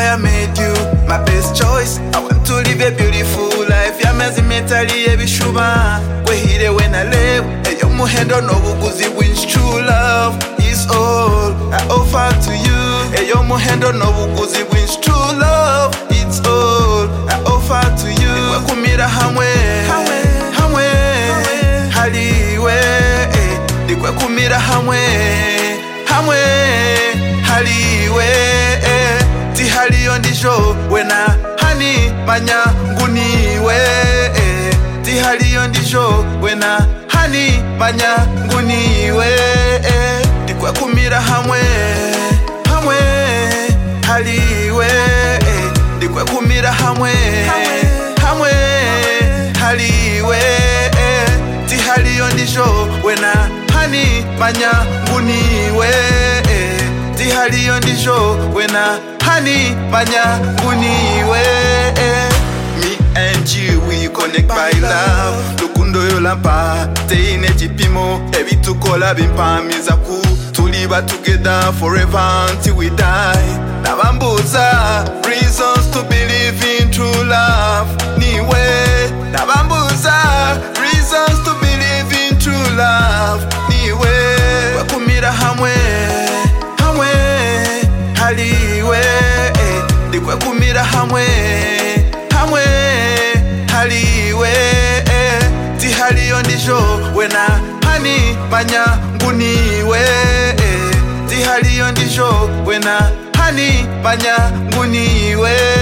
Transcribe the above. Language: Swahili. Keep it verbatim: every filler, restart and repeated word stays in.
why I made you my best choice. I want to live a beautiful life. Yamazi mentally every shuba. We hit it when I live. And your muhendo no buguzi wins. True love is all I offer to you. And your muhendo no buguzi wins. True love, it's all I offer to you. Nikwe kumira hamwe, hamwe, hamwe, haliwe. Nikwe kumira hamwe, hamwe, haliwe. Ti haliyo ndijo wena hani manya nguniwe. Ti haliyo ndijo wena hani manya nguniwe. Nikwe kumira hamwe, hamwe, haliwe. Nikwe kumira hamwe, hamwe, haliwe. Ti haliyo ndijo wena hani manya nguniwe. Ti haliyo ndijo wena hani manya nguniwe. Me and you, we connect by love. Lukundo yolampa, teine chipimo. Ebi tukola bimpamiza ku. Tuliba together forever until we die. Nabambuza, reasons to believe in true love. Niwe, nabambuza, reasons to believe in true love. Niwe, wakumira hamwe, hamwe, haliwe. Nikwe kumira hamwe, hamwe, haliwe. Ti haliyo ndijo wena hani manya nguniwe. Ti haliyo ndijo wena hani manya nguniwe.